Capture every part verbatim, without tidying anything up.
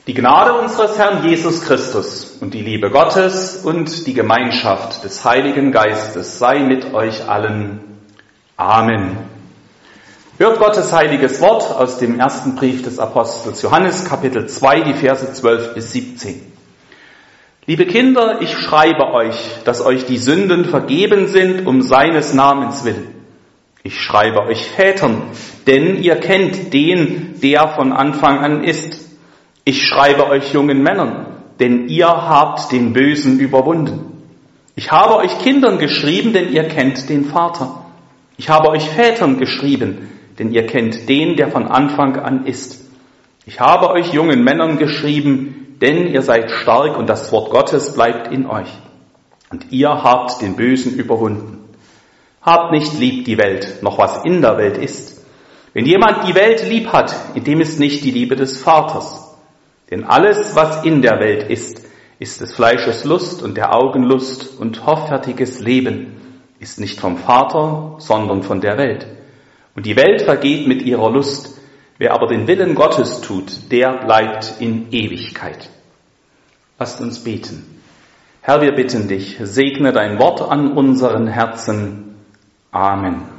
Die Gnade unseres Herrn Jesus Christus und die Liebe Gottes und die Gemeinschaft des Heiligen Geistes sei mit euch allen. Amen. Hört Gottes heiliges Wort aus dem ersten Brief des Apostels Johannes, Kapitel zwei, die Verse zwölf bis siebzehn. Liebe Kinder, ich schreibe euch, dass euch die Sünden vergeben sind, um seines Namens willen. Ich schreibe euch Vätern, denn ihr kennt den, der von Anfang an ist. Ich schreibe euch jungen Männern, denn ihr habt den Bösen überwunden. Ich habe euch Kindern geschrieben, denn ihr kennt den Vater. Ich habe euch Vätern geschrieben, denn ihr kennt den, der von Anfang an ist. Ich habe euch jungen Männern geschrieben, denn ihr seid stark und das Wort Gottes bleibt in euch. Und ihr habt den Bösen überwunden. Habt nicht lieb die Welt, noch was in der Welt ist. Wenn jemand die Welt lieb hat, in dem ist nicht die Liebe des Vaters. Denn alles, was in der Welt ist, ist des Fleisches Lust und der Augen Lust und hoffärtiges Leben, ist nicht vom Vater, sondern von der Welt. Und die Welt vergeht mit ihrer Lust. Wer aber den Willen Gottes tut, der bleibt in Ewigkeit. Lasst uns beten. Herr, wir bitten dich, segne dein Wort an unseren Herzen. Amen.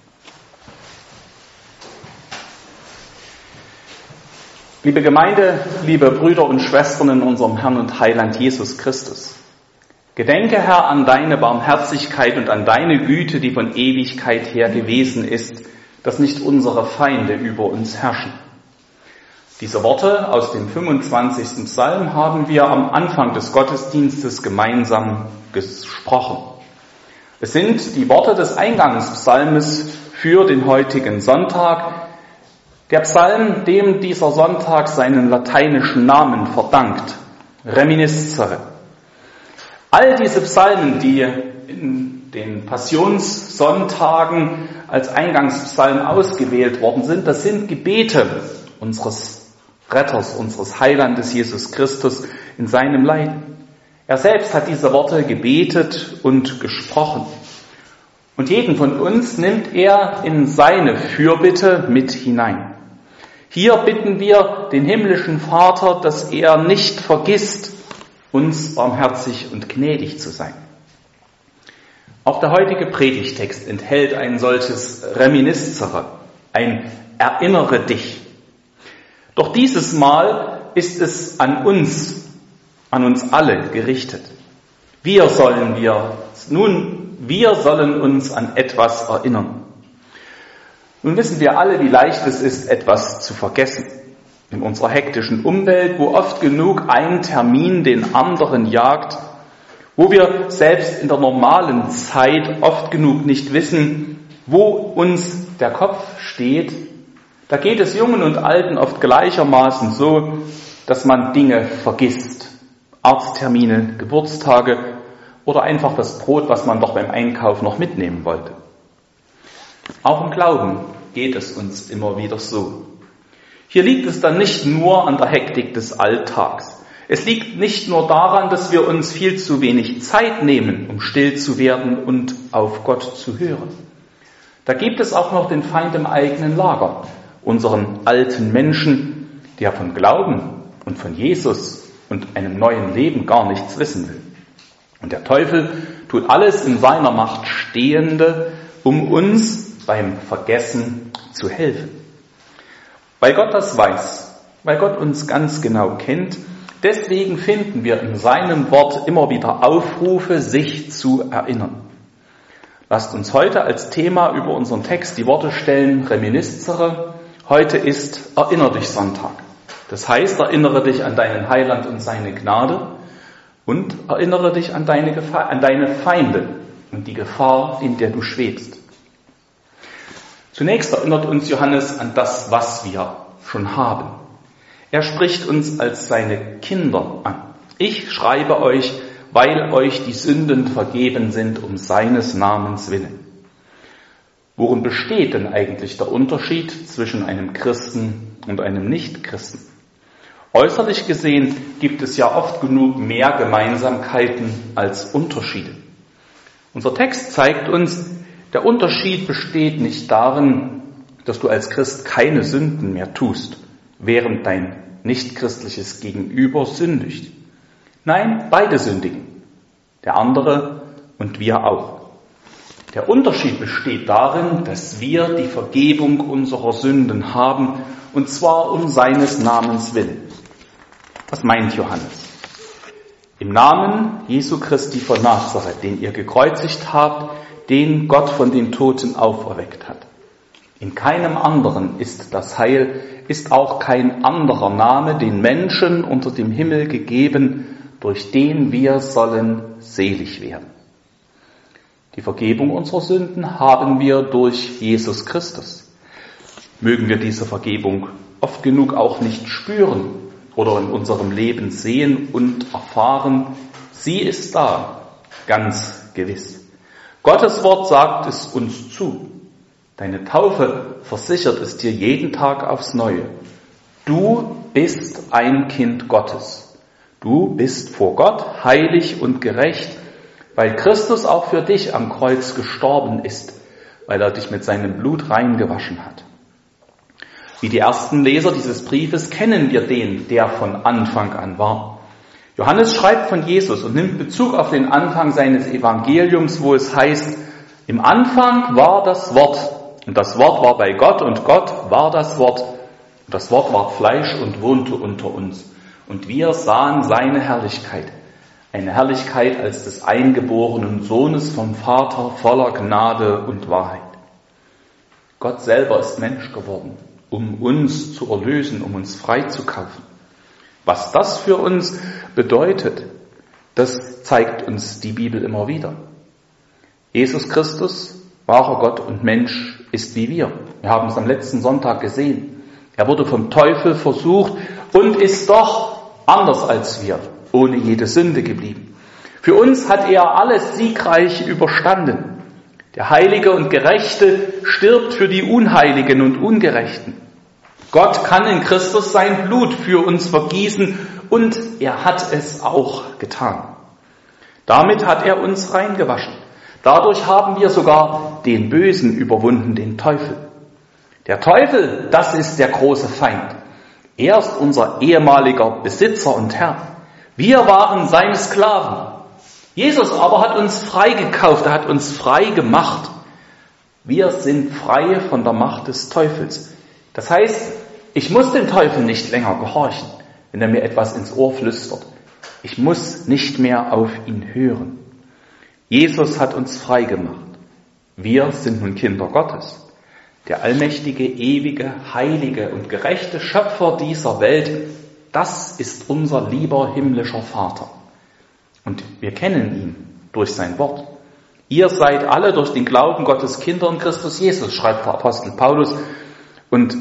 Liebe Gemeinde, liebe Brüder und Schwestern in unserem Herrn und Heiland Jesus Christus. Gedenke, Herr, an deine Barmherzigkeit und an deine Güte, die von Ewigkeit her gewesen ist, dass nicht unsere Feinde über uns herrschen. Diese Worte aus dem fünfundzwanzigsten Psalm haben wir am Anfang des Gottesdienstes gemeinsam gesprochen. Es sind die Worte des Eingangspsalmes für den heutigen Sonntag. Der Psalm, dem dieser Sonntag seinen lateinischen Namen verdankt, Reminiscere. All diese Psalmen, die in den Passionssonntagen als Eingangspsalm ausgewählt worden sind, das sind Gebete unseres Retters, unseres Heilandes Jesus Christus in seinem Leiden. Er selbst hat diese Worte gebetet und gesprochen. Und jeden von uns nimmt er in seine Fürbitte mit hinein. Hier bitten wir den himmlischen Vater, dass er nicht vergisst, uns barmherzig und gnädig zu sein. Auch der heutige Predigtext enthält ein solches Reminiscere, ein Erinnere dich. Doch dieses Mal ist es an uns, an uns alle gerichtet. Wir sollen wir, nun, wir sollen uns an etwas erinnern. Nun wissen wir alle, wie leicht es ist, etwas zu vergessen. In unserer hektischen Umwelt, wo oft genug ein Termin den anderen jagt, wo wir selbst in der normalen Zeit oft genug nicht wissen, wo uns der Kopf steht, da geht es Jungen und Alten oft gleichermaßen so, dass man Dinge vergisst. Arzttermine, Geburtstage oder einfach das Brot, was man doch beim Einkauf noch mitnehmen wollte. Auch im Glauben geht es uns immer wieder so. Hier liegt es dann nicht nur an der Hektik des Alltags. Es liegt nicht nur daran, dass wir uns viel zu wenig Zeit nehmen, um still zu werden und auf Gott zu hören. Da gibt es auch noch den Feind im eigenen Lager, unseren alten Menschen, der von Glauben und von Jesus und einem neuen Leben gar nichts wissen will. Und der Teufel tut alles in seiner Macht Stehende, um uns beim Vergessen zu helfen. Weil Gott das weiß, weil Gott uns ganz genau kennt, deswegen finden wir in seinem Wort immer wieder Aufrufe, sich zu erinnern. Lasst uns heute als Thema über unseren Text die Worte stellen, Reminiscere. Heute ist Erinner dich Sonntag. Das heißt, erinnere dich an deinen Heiland und seine Gnade und erinnere dich an deine, Gefahr, an deine Feinde und die Gefahr, in der du schwebst. Zunächst erinnert uns Johannes an das, was wir schon haben. Er spricht uns als seine Kinder an. Ich schreibe euch, weil euch die Sünden vergeben sind, um seines Namens willen. Worin besteht denn eigentlich der Unterschied zwischen einem Christen und einem Nichtchristen? Äußerlich gesehen gibt es ja oft genug mehr Gemeinsamkeiten als Unterschiede. Unser Text zeigt uns, der Unterschied besteht nicht darin, dass du als Christ keine Sünden mehr tust, während dein nichtchristliches Gegenüber sündigt. Nein, beide sündigen. Der andere und wir auch. Der Unterschied besteht darin, dass wir die Vergebung unserer Sünden haben, und zwar um seines Namens willen. Was meint Johannes? Im Namen Jesu Christi von Nazareth, den ihr gekreuzigt habt, den Gott von den Toten auferweckt hat. In keinem anderen ist das Heil, ist auch kein anderer Name den Menschen unter dem Himmel gegeben, durch den wir sollen selig werden. Die Vergebung unserer Sünden haben wir durch Jesus Christus. Mögen wir diese Vergebung oft genug auch nicht spüren oder in unserem Leben sehen und erfahren, sie ist da, ganz gewiss. Gottes Wort sagt es uns zu. Deine Taufe versichert es dir jeden Tag aufs Neue. Du bist ein Kind Gottes. Du bist vor Gott heilig und gerecht, weil Christus auch für dich am Kreuz gestorben ist, weil er dich mit seinem Blut reingewaschen hat. Wie die ersten Leser dieses Briefes kennen wir den, der von Anfang an war. Johannes schreibt von Jesus und nimmt Bezug auf den Anfang seines Evangeliums, wo es heißt, im Anfang war das Wort, und das Wort war bei Gott, und Gott war das Wort. Und das Wort war Fleisch und wohnte unter uns. Und wir sahen seine Herrlichkeit. Eine Herrlichkeit als des eingeborenen Sohnes vom Vater voller Gnade und Wahrheit. Gott selber ist Mensch geworden, um uns zu erlösen, um uns freizukaufen. Was das für uns bedeutet, das zeigt uns die Bibel immer wieder. Jesus Christus, wahrer Gott und Mensch, ist wie wir. Wir haben es am letzten Sonntag gesehen. Er wurde vom Teufel versucht und ist doch anders als wir, ohne jede Sünde geblieben. Für uns hat er alles siegreich überstanden. Der Heilige und Gerechte stirbt für die Unheiligen und Ungerechten. Gott kann in Christus sein Blut für uns vergießen und er hat es auch getan. Damit hat er uns reingewaschen. Dadurch haben wir sogar den Bösen überwunden, den Teufel. Der Teufel, das ist der große Feind. Er ist unser ehemaliger Besitzer und Herr. Wir waren seine Sklaven. Jesus aber hat uns freigekauft, er hat uns frei gemacht. Wir sind frei von der Macht des Teufels. Das heißt, ich muss dem Teufel nicht länger gehorchen, wenn er mir etwas ins Ohr flüstert. Ich muss nicht mehr auf ihn hören. Jesus hat uns frei gemacht. Wir sind nun Kinder Gottes. Der allmächtige, ewige, heilige und gerechte Schöpfer dieser Welt, das ist unser lieber himmlischer Vater. Und wir kennen ihn durch sein Wort. Ihr seid alle durch den Glauben Gottes Kinder in Christus Jesus, schreibt der Apostel Paulus. Und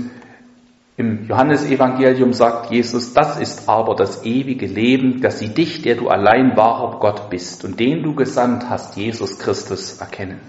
im Johannesevangelium sagt Jesus, das ist aber das ewige Leben, dass sie dich, der du allein wahrer Gott bist und den du gesandt hast, Jesus Christus, erkennen.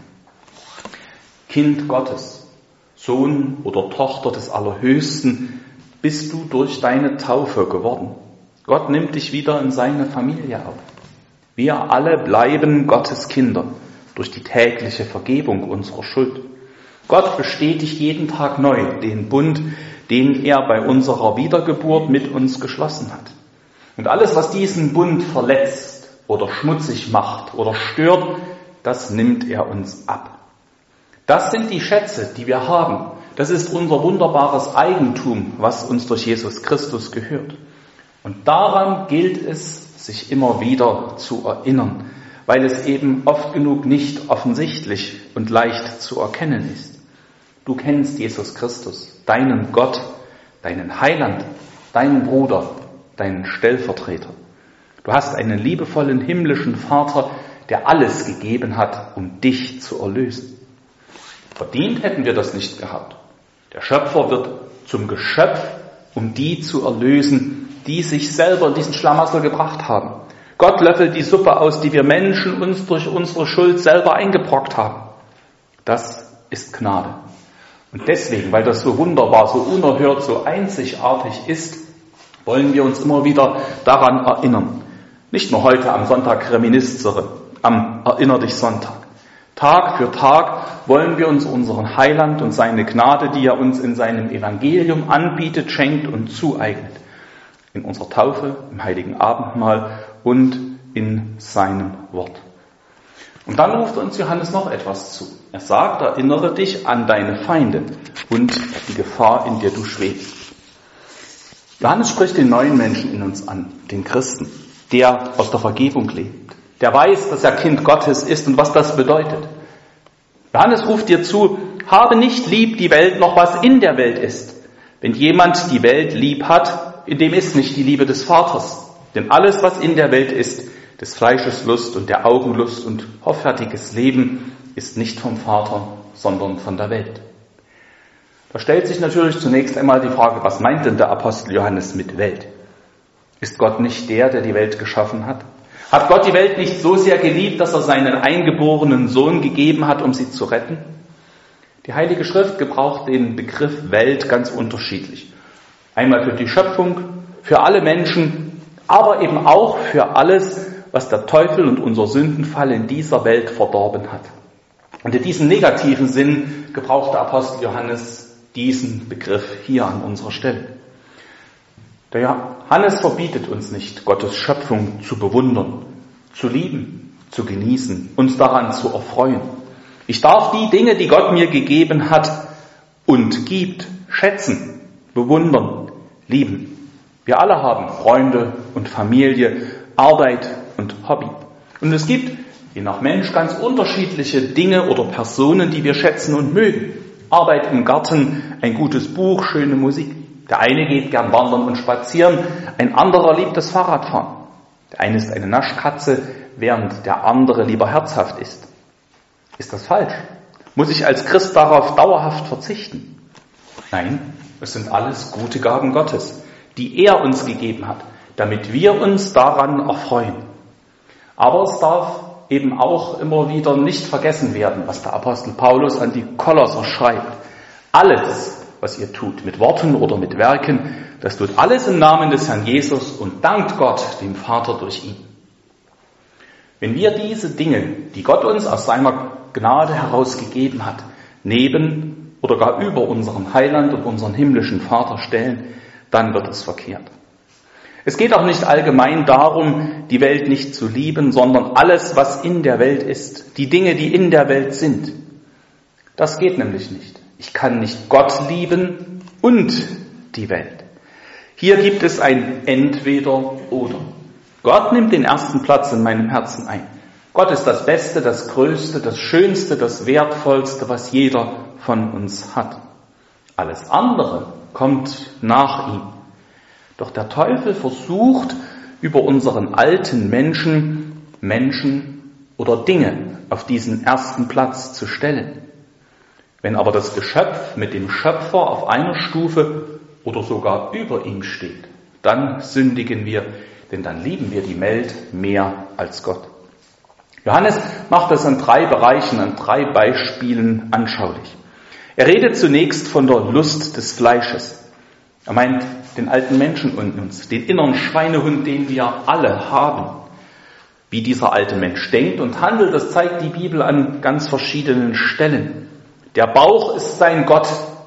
Kind Gottes, Sohn oder Tochter des Allerhöchsten, bist du durch deine Taufe geworden. Gott nimmt dich wieder in seine Familie auf. Wir alle bleiben Gottes Kinder durch die tägliche Vergebung unserer Schuld. Gott bestätigt jeden Tag neu den Bund, den er bei unserer Wiedergeburt mit uns geschlossen hat. Und alles, was diesen Bund verletzt oder schmutzig macht oder stört, das nimmt er uns ab. Das sind die Schätze, die wir haben. Das ist unser wunderbares Eigentum, was uns durch Jesus Christus gehört. Und daran gilt es, sich immer wieder zu erinnern, weil es eben oft genug nicht offensichtlich und leicht zu erkennen ist. Du kennst Jesus Christus, deinen Gott, deinen Heiland, deinen Bruder, deinen Stellvertreter. Du hast einen liebevollen himmlischen Vater, der alles gegeben hat, um dich zu erlösen. Verdient hätten wir das nicht gehabt. Der Schöpfer wird zum Geschöpf, um die zu erlösen, die sich selber in diesen Schlamassel gebracht haben. Gott löffelt die Suppe aus, die wir Menschen uns durch unsere Schuld selber eingebrockt haben. Das ist Gnade. Und deswegen, weil das so wunderbar, so unerhört, so einzigartig ist, wollen wir uns immer wieder daran erinnern. Nicht nur heute am Sonntag Reminiscere, am Erinner dich Sonntag. Tag für Tag wollen wir uns unseren Heiland und seine Gnade, die er uns in seinem Evangelium anbietet, schenkt und zueignet. in unserer Taufe, im heiligen Abendmahl und in seinem Wort. Und dann ruft uns Johannes noch etwas zu. Er sagt, erinnere dich an deine Feinde und die Gefahr, in der du schwebst. Johannes spricht den neuen Menschen in uns an, den Christen, der aus der Vergebung lebt, der weiß, dass er Kind Gottes ist und was das bedeutet. Johannes ruft dir zu, habe nicht lieb die Welt noch was in der Welt ist. Wenn jemand die Welt lieb hat, in dem ist nicht die Liebe des Vaters. Denn alles, was in der Welt ist, des Fleisches Lust und der Augenlust und hoffärtiges Leben, ist nicht vom Vater, sondern von der Welt. Da stellt sich natürlich zunächst einmal die Frage, was meint denn der Apostel Johannes mit Welt? Ist Gott nicht der, der die Welt geschaffen hat? Hat Gott die Welt nicht so sehr geliebt, dass er seinen eingeborenen Sohn gegeben hat, um sie zu retten? Die Heilige Schrift gebraucht den Begriff Welt ganz unterschiedlich. Einmal für die Schöpfung, für alle Menschen, aber eben auch für alles, was der Teufel und unser Sündenfall in dieser Welt verdorben hat. Und in diesem negativen Sinn gebraucht der Apostel Johannes diesen Begriff hier an unserer Stelle. Der Johannes verbietet uns nicht, Gottes Schöpfung zu bewundern, zu lieben, zu genießen, uns daran zu erfreuen. Ich darf die Dinge, die Gott mir gegeben hat und gibt, schätzen, bewundern, lieben. Wir alle haben Freunde und Familie, Arbeit und Hobby. Und es gibt, je nach Mensch, ganz unterschiedliche Dinge oder Personen, die wir schätzen und mögen. Arbeit im Garten, ein gutes Buch, schöne Musik. Der eine geht gern wandern und spazieren, ein anderer liebt das Fahrradfahren. Der eine ist eine Naschkatze, während der andere lieber herzhaft ist. Ist das falsch? Muss ich als Christ darauf dauerhaft verzichten? Nein, es sind alles gute Gaben Gottes, die er uns gegeben hat, damit wir uns daran erfreuen. Aber es darf eben auch immer wieder nicht vergessen werden, was der Apostel Paulus an die Kolosser schreibt. Alles, was ihr tut, mit Worten oder mit Werken, das tut alles im Namen des Herrn Jesus und dankt Gott, dem Vater, durch ihn. Wenn wir diese Dinge, die Gott uns aus seiner Gnade herausgegeben hat, neben oder gar über unseren Heiland und unseren himmlischen Vater stellen, dann wird es verkehrt. Es geht auch nicht allgemein darum, die Welt nicht zu lieben, sondern alles, was in der Welt ist, die Dinge, die in der Welt sind. Das geht nämlich nicht. Ich kann nicht Gott lieben und die Welt. Hier gibt es ein Entweder-Oder. Gott nimmt den ersten Platz in meinem Herzen ein. Gott ist das Beste, das Größte, das Schönste, das Wertvollste, was jeder von uns hat. Alles andere kommt nach ihm. Doch der Teufel versucht, über unseren alten Menschen, Menschen oder Dinge auf diesen ersten Platz zu stellen. Wenn aber das Geschöpf mit dem Schöpfer auf einer Stufe oder sogar über ihm steht, dann sündigen wir, denn dann lieben wir die Welt mehr als Gott. Johannes macht das in drei Bereichen, an drei Beispielen anschaulich. Er redet zunächst von der Lust des Fleisches. Er meint den alten Menschen und uns, den inneren Schweinehund, den wir alle haben. Wie dieser alte Mensch denkt und handelt, das zeigt die Bibel an ganz verschiedenen Stellen. Der Bauch ist sein Gott,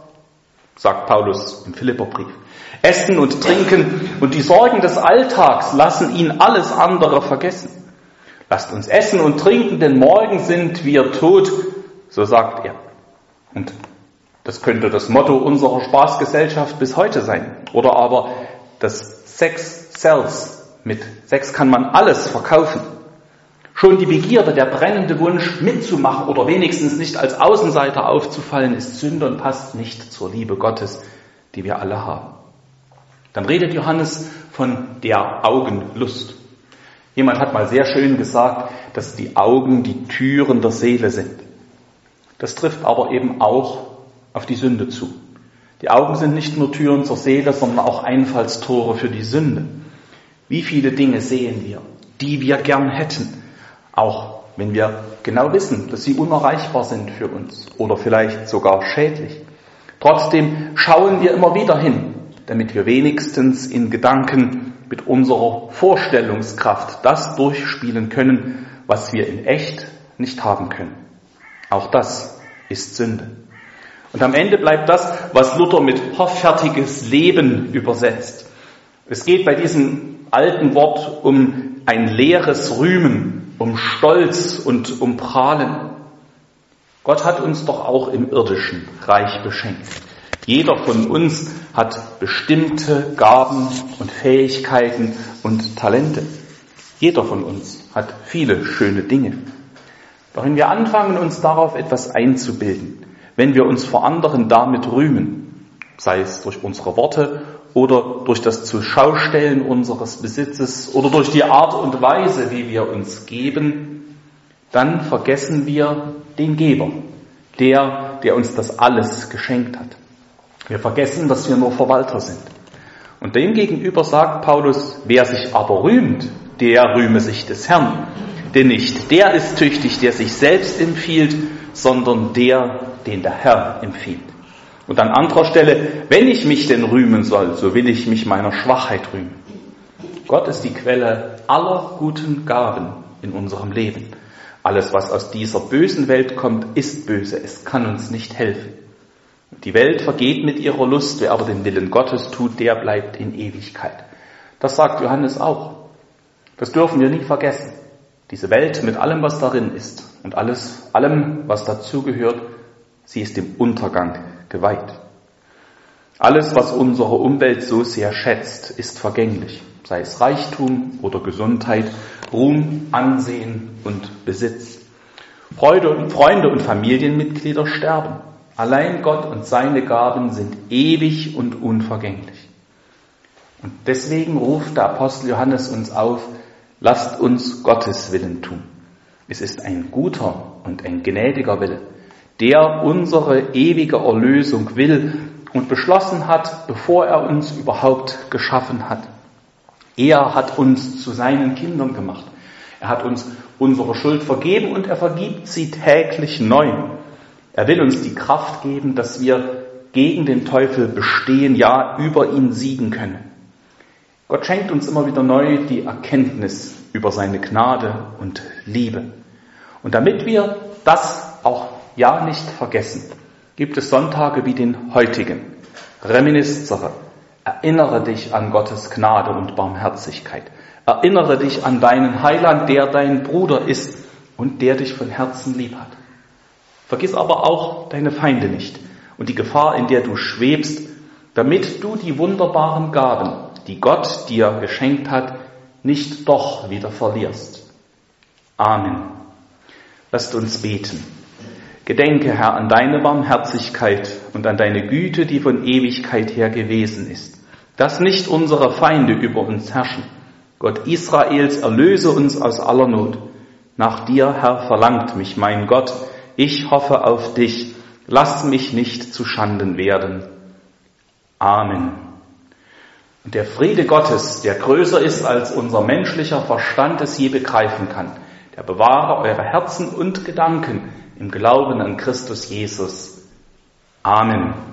sagt Paulus im Philipperbrief. Essen und Trinken und die Sorgen des Alltags lassen ihn alles andere vergessen. Lasst uns essen und trinken, denn morgen sind wir tot, so sagt er. Und das könnte das Motto unserer Spaßgesellschaft bis heute sein. Oder aber das Sex sells. Mit Sex kann man alles verkaufen. Schon die Begierde, der brennende Wunsch mitzumachen oder wenigstens nicht als Außenseiter aufzufallen, ist Sünde und passt nicht zur Liebe Gottes, die wir alle haben. Dann redet Johannes von der Augenlust. Jemand hat mal sehr schön gesagt, dass die Augen die Türen der Seele sind. Das trifft aber eben auch auf die Sünde zu. Die Augen sind nicht nur Türen zur Seele, sondern auch Einfallstore für die Sünde. Wie viele Dinge sehen wir, die wir gern hätten, auch wenn wir genau wissen, dass sie unerreichbar sind für uns oder vielleicht sogar schädlich. Trotzdem schauen wir immer wieder hin, damit wir wenigstens in Gedanken mit unserer Vorstellungskraft das durchspielen können, was wir in echt nicht haben können. Auch das ist Sünde. Und am Ende bleibt das, was Luther mit hoffärtiges Leben übersetzt. Es geht bei diesem alten Wort um ein leeres Rühmen, um Stolz und um Prahlen. Gott hat uns doch auch im Irdischen reich beschenkt. Jeder von uns hat bestimmte Gaben und Fähigkeiten und Talente. Jeder von uns hat viele schöne Dinge. Doch wenn wir anfangen, uns darauf etwas einzubilden, wenn wir uns vor anderen damit rühmen, sei es durch unsere Worte oder durch das Zuschaustellen unseres Besitzes oder durch die Art und Weise, wie wir uns geben, dann vergessen wir den Geber, der, der uns das alles geschenkt hat. Wir vergessen, dass wir nur Verwalter sind. Und demgegenüber sagt Paulus, wer sich aber rühmt, der rühme sich des Herrn. Denn nicht der ist tüchtig, der sich selbst empfiehlt, sondern der, den der Herr empfiehlt. Und an anderer Stelle, wenn ich mich denn rühmen soll, so will ich mich meiner Schwachheit rühmen. Gott ist die Quelle aller guten Gaben in unserem Leben. Alles, was aus dieser bösen Welt kommt, ist böse. Es kann uns nicht helfen. Die Welt vergeht mit ihrer Lust, wer aber den Willen Gottes tut, der bleibt in Ewigkeit. Das sagt Johannes auch. Das dürfen wir nie vergessen. Diese Welt mit allem, was darin ist und alles, allem, was dazugehört, sie ist dem Untergang geweiht. Alles, was unsere Umwelt so sehr schätzt, ist vergänglich, sei es Reichtum oder Gesundheit, Ruhm, Ansehen und Besitz. Freude und Freunde und Familienmitglieder sterben. Allein Gott und seine Gaben sind ewig und unvergänglich. Und deswegen ruft der Apostel Johannes uns auf, lasst uns Gottes Willen tun. Es ist ein guter und ein gnädiger Wille, der unsere ewige Erlösung will und beschlossen hat, bevor er uns überhaupt geschaffen hat. Er hat uns zu seinen Kindern gemacht. Er hat uns unsere Schuld vergeben und er vergibt sie täglich neu. Er will uns die Kraft geben, dass wir gegen den Teufel bestehen, ja, über ihn siegen können. Gott schenkt uns immer wieder neu die Erkenntnis über seine Gnade und Liebe. Und damit wir das auch ja nicht vergessen, gibt es Sonntage wie den heutigen. Reminiscere, erinnere dich an Gottes Gnade und Barmherzigkeit. Erinnere dich an deinen Heiland, der dein Bruder ist und der dich von Herzen lieb hat. Vergiss aber auch deine Feinde nicht und die Gefahr, in der du schwebst, damit du die wunderbaren Gaben, die Gott dir geschenkt hat, nicht doch wieder verlierst. Amen. Lasst uns beten. Gedenke, Herr, an deine Barmherzigkeit und an deine Güte, die von Ewigkeit her gewesen ist, dass nicht unsere Feinde über uns herrschen. Gott Israels, erlöse uns aus aller Not. Nach dir, Herr, verlangt mich mein Gott. Ich hoffe auf dich. Lass mich nicht zu Schanden werden. Amen. Und der Friede Gottes, der größer ist, als unser menschlicher Verstand es je begreifen kann, der bewahre eure Herzen und Gedanken im Glauben an Christus Jesus. Amen.